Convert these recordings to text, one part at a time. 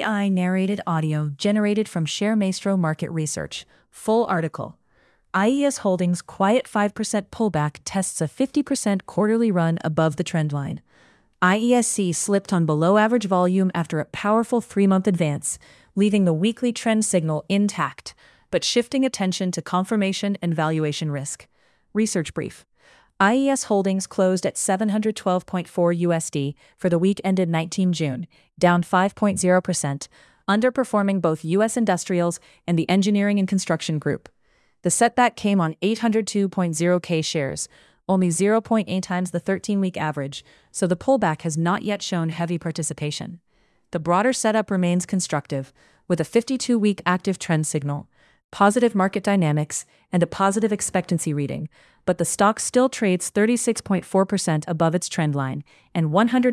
AI narrated audio generated from ShareMaestro Market Research. Full article. IES Holdings' quiet 5% pullback tests a 50% quarterly run above the trendline. IESC slipped on below-average volume after a powerful 3-month advance, leaving the weekly trend signal intact, but shifting attention to confirmation and valuation risk. Research brief. IES Holdings closed at $712.4 USD for the week ended 19 June, down 5.0%, underperforming both U.S. Industrials and the Engineering and Construction Group. The setback came on 802.0K shares, only 0.8 times the 13-week average, so the pullback has not yet shown heavy participation. The broader setup remains constructive, with a 52-week active trend signal, positive market dynamics, and a positive expectancy reading, but the stock still trades 36.4% above its trend line and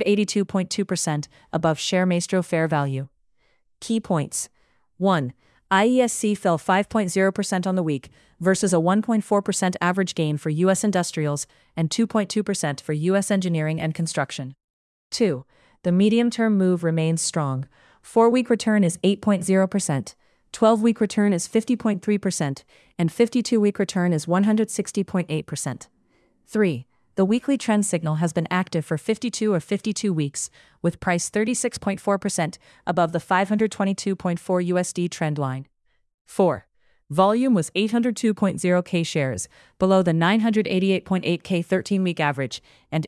182.2% above ShareMaestro fair value. Key points. 1. IESC fell 5.0% on the week versus a 1.4% average gain for U.S. Industrials and 2.2% for U.S. Engineering and Construction. 2. The medium-term move remains strong. 4-week return is 8.0%. 12-week return is 50.3%, and 52-week return is 160.8%. 3. The weekly trend signal has been active for 52 weeks, with price 36.4% above the 522.4 USD trend line. 4. Volume was 802.0K shares, below the 988.8K 13-week average and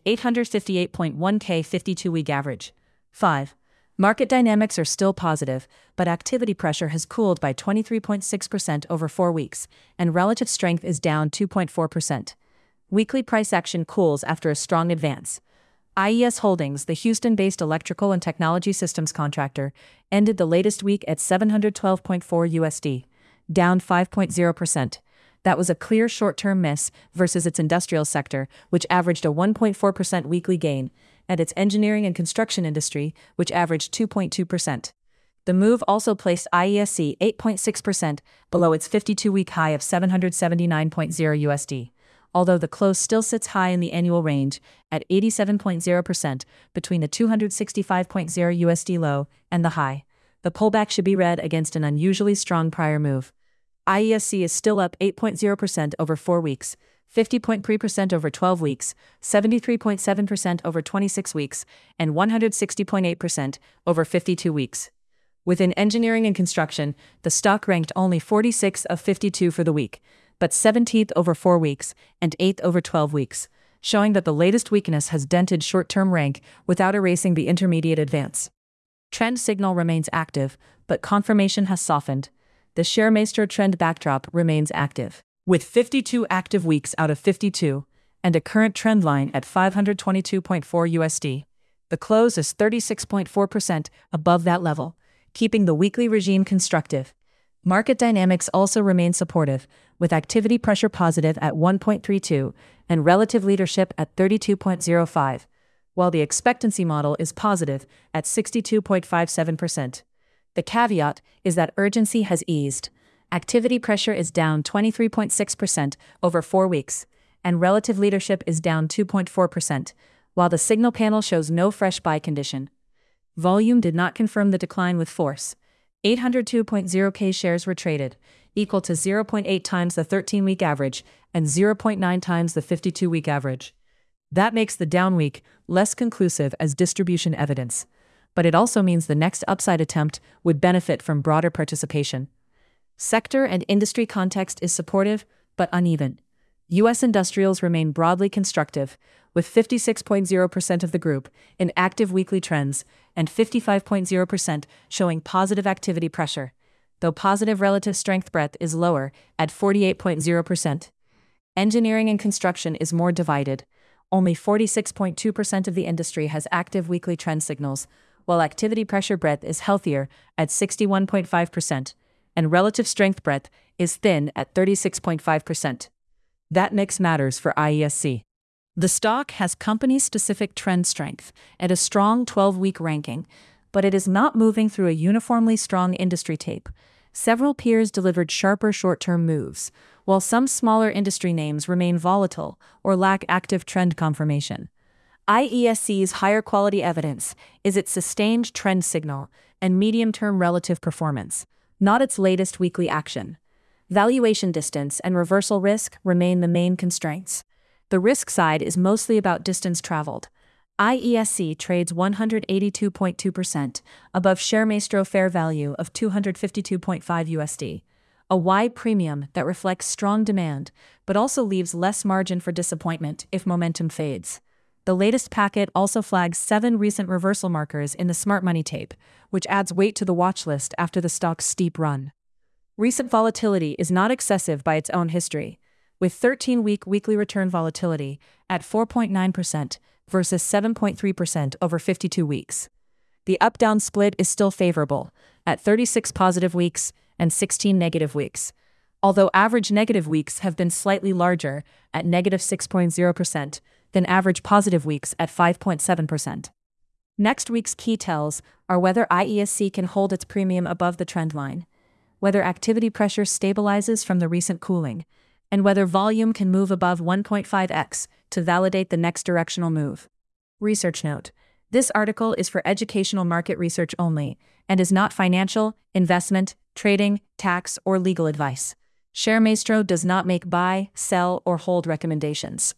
858.1K 52-week average. 5. Market dynamics are still positive, but activity pressure has cooled by 23.6% over 4 weeks, and relative strength is down 2.4%. Weekly price action cools after a strong advance. IES Holdings, the Houston-based electrical and technology systems contractor, ended the latest week at $712.4 USD, down 5.0%. That was a clear short-term miss versus its industrial sector, which averaged a 1.4% weekly gain, and its engineering and construction industry, which averaged 2.2%. The move also placed IESC 8.6% below its 52-week high of $779.0 USD, although the close still sits high in the annual range at 87.0% between the 265.0 USD low and the high. The pullback should be read against an unusually strong prior move. IESC is still up 8.0% over 4 weeks, 50.3% over 12 weeks, 73.7% over 26 weeks, and 160.8% over 52 weeks. Within engineering and construction, the stock ranked only 46 of 52 for the week, but 17th over 4 weeks and 8th over 12 weeks, showing that the latest weakness has dented short-term rank without erasing the intermediate advance. Trend signal remains active, but confirmation has softened. The ShareMaestro trend backdrop remains active, with 52 active weeks out of 52, and a current trend line at 522.4 USD. The close is 36.4% above that level, keeping the weekly regime constructive. Market dynamics also remain supportive, with activity pressure positive at 1.32 and relative leadership at 32.05, while the expectancy model is positive at 62.57%. The caveat is that urgency has eased. Activity pressure is down 23.6% over 4 weeks, and relative leadership is down 2.4%, while the signal panel shows no fresh buy condition. Volume did not confirm the decline with force. 802.0K shares were traded, equal to 0.8 times the 13-week average and 0.9 times the 52-week average. That makes the down week less conclusive as distribution evidence, but it also means the next upside attempt would benefit from broader participation. Sector and industry context is supportive, but uneven. U.S. industrials remain broadly constructive, with 56.0% of the group in active weekly trends and 55.0% showing positive activity pressure, though positive relative strength breadth is lower at 48.0%. Engineering and construction is more divided. Only 46.2% of the industry has active weekly trend signals, while activity pressure breadth is healthier at 61.5%, and relative strength breadth is thin at 36.5%. That mix matters for IESC. The stock has company-specific trend strength and a strong 12-week ranking, but it is not moving through a uniformly strong industry tape. Several peers delivered sharper short-term moves, while some smaller industry names remain volatile or lack active trend confirmation. IESC's higher quality evidence is its sustained trend signal and medium-term relative performance, not its latest weekly action. Valuation distance and reversal risk remain the main constraints. The risk side is mostly about distance traveled. IESC trades 182.2% above ShareMaestro fair value of $252.5 USD, a wide premium that reflects strong demand but also leaves less margin for disappointment if momentum fades. The latest packet also flags 7 recent reversal markers in the Smart Money tape, which adds weight to the watch list after the stock's steep run. Recent volatility is not excessive by its own history, with 13-week weekly return volatility at 4.9% versus 7.3% over 52 weeks. The up-down split is still favorable, at 36 positive weeks and 16 negative weeks, although average negative weeks have been slightly larger at negative 6.0% than average positive weeks at 5.7%. Next week's key tells are whether IESC can hold its premium above the trend line, whether activity pressure stabilizes from the recent cooling, and whether volume can move above 1.5x to validate the next directional move. Research note: this article is for educational market research only and is not financial, investment, trading, tax, or legal advice. ShareMaestro does not make buy, sell, or hold recommendations.